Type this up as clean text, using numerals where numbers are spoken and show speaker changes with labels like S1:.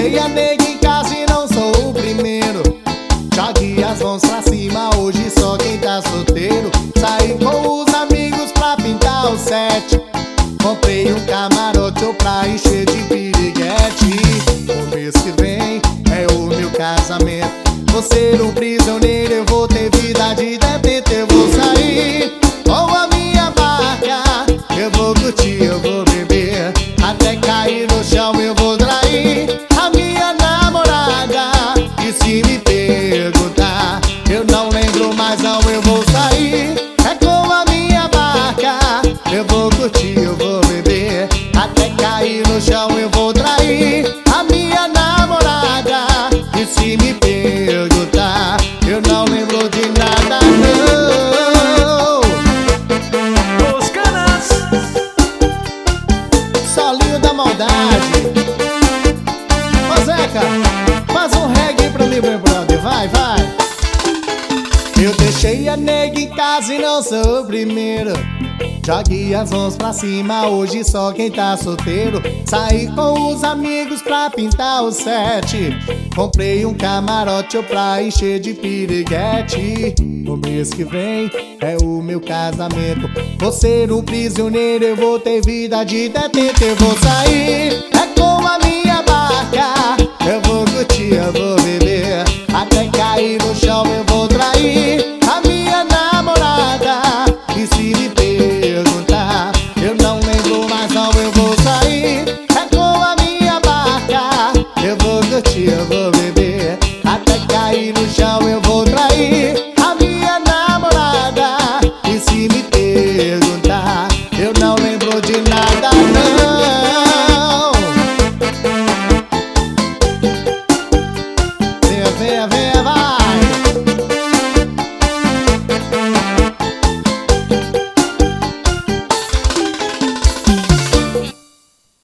S1: deixei a nega em casa e não sou o primeiro. Jogue as mãos pra cima, hoje só quem tá solteiro. Saí com os amigos pra pintar o set. Comprei um camarote pra encher de piriguete. O mês que vem é o meu casamento. Vou ser um prisioneiro, eu vou ter vida de detento. Eu vou sair com a minha barca, eu vou curtir, eu vou beber, até cair no chão eu vou trair a minha namorada. E se me perguntar, eu não lembro mais não, eu vou sair é com a minha barca, eu vou curtir, eu vou beber, até cair no chão eu vou trair a minha namorada. E se me perguntar, eu não lembro de nada não.
S2: Os canas,
S1: Solinho da maldade. Ô Zeca, faz um reggae pra mim, meu brother, vai, vai. Eu deixei a nega em casa e não sou o primeiro. Jogue as mãos pra cima, hoje só quem tá solteiro. Saí com os amigos pra pintar o set. Comprei um camarote pra encher de piriguete. O mês que vem é o meu casamento. Vou ser um prisioneiro, eu vou ter vida de detento. Eu vou sair